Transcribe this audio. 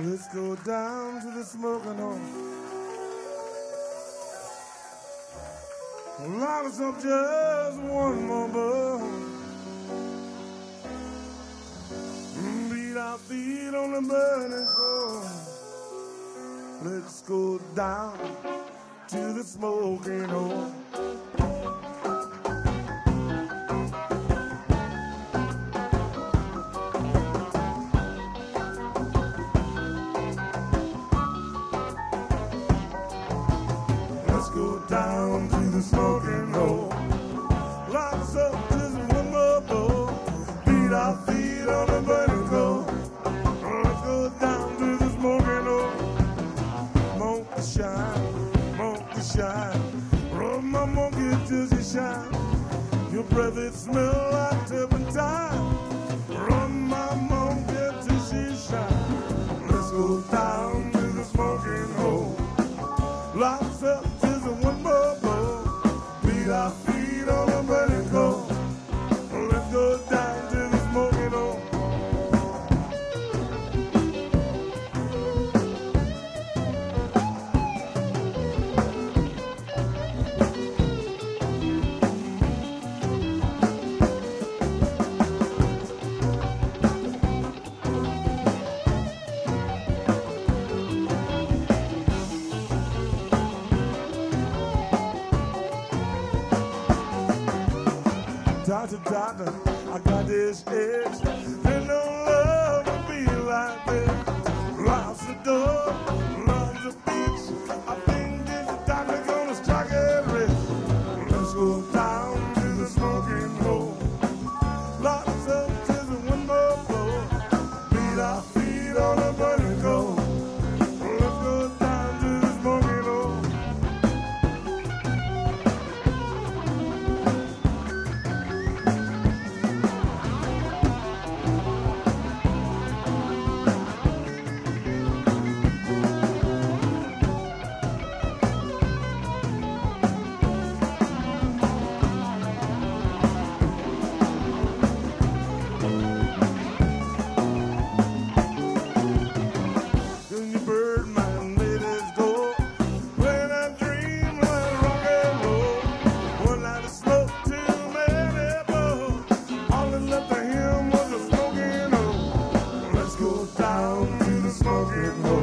Let's go down to the smoking hole. Light us up just one more bone. Beat our feet on the burning coal. Let's go down to the smoking hole. Let's go down to the smoking hole. Light us up just one more bowl. Beat our feet on the burning coal. Let's go down to the smoking hole. Monkey shine, rub my monkey till she shine. Your breath it smell like turpentine. Run my monkey till she shine. Let's go down to the smoking hole. Light us up just one more bowl. Beat our feet on the burning coal. Let's go down to the smoking hole. Doctor, I got this itch. Ain't no love to be like this. Love's the door, love's the beach. I think this doctor gonna strike it rich. Let's go down to the smoking hole. Lock us up just one more blow. Beat our feet on the burning coal. Let's go down to the smoking hole. Let's go down to the smoking hole.